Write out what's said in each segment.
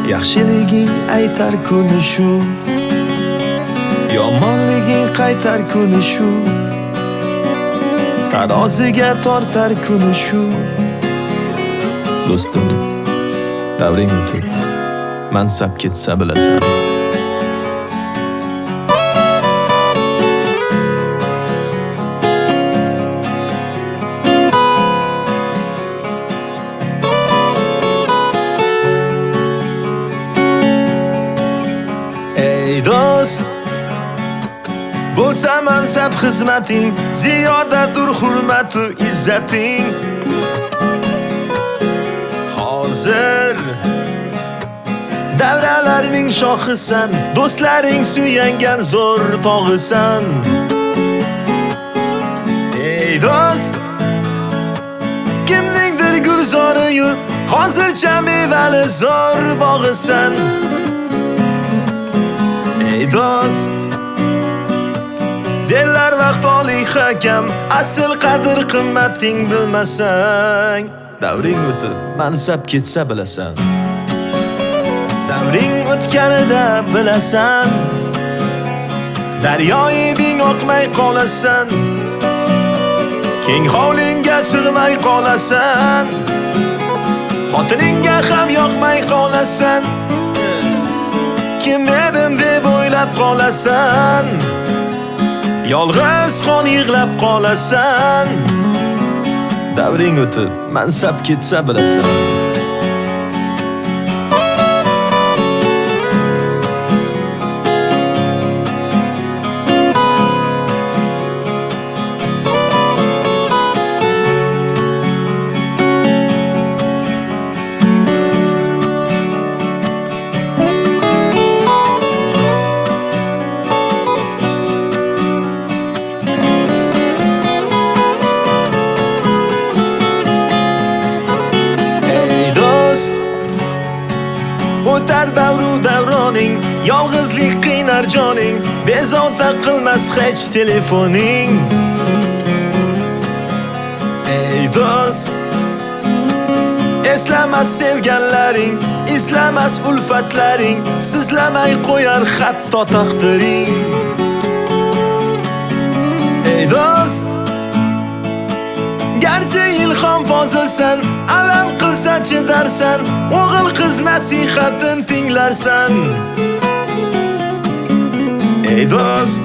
Yaxshiliging aytar kuni shu, yomonliging qaytar kuni shu, taroziga tortar kuni shu. Do'stim, davring o'tib, mansab ketsa bilasan. Ey do'st, bo'lsa mansab xizmating, ziyodadir hurmatu izzating. Hozir davralarning shohisan, do'stlaring suyangan zo'r tog'isan. Ey do'st, kimningdir gulzori-yu, hozircha mevali zo'r bog'isan. Ey do'st, derlar vaqtoli hakam, asl qadr qimmating bilmasang. Davring o'tib, mansab ketsa bilasan. Davring o'tganida bilasan, daryo eding oqmay qolasan, keng hovlingga sig'may qolasan, xotiningga ham yoqmay qolasan, kim edim deb o'ylab qolasan, yolg'iz qon yig'lab qolasan. Davring o'tib, mansab ketsa bilasan. O'tar davru davroning, yolg'izlik qiynar joning, bezovta qilmas hech telefoning. Ey do'st, eslamas sevganlaring, islamas ulfatlaring, sizlamay qo'yar hatto taqdiring. Ey do'st, garchi ilhom fozilsan, alam qilsa chidarsan, o'g'il qiz nasihatin tinglarsan. Ey do'st,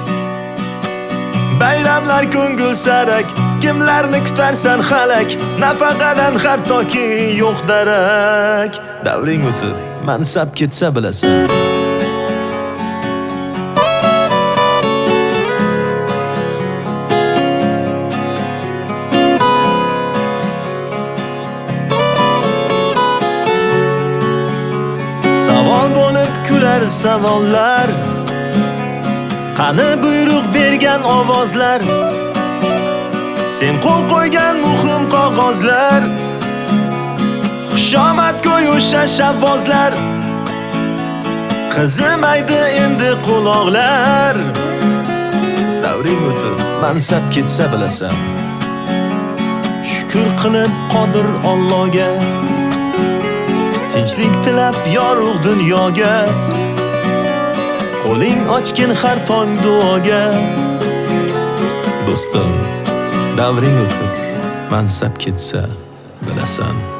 bayramlar ko'ngil sarak, kimlarni kutarsan xalak, nafaqadan hattoki yo'q darak. Davring o'tib, mansab ketsa bilasan. Savol bo'lib kular savollar, qani buyruq bergan ovozlar, sen qo'l qo'ygan muhim qog'ozlar, xushomad go'y o'sha shavvozlar, qizimaydi endi quloqlar. Davring o'tib, mansab ketsa bilasan. Shukr qilib qodir Allohga, tinchlik tilab yorug' dunyoga, qo'ling ochgin har tong duoga. Do'stim, davring o'tib, mansab ketsa bilasan.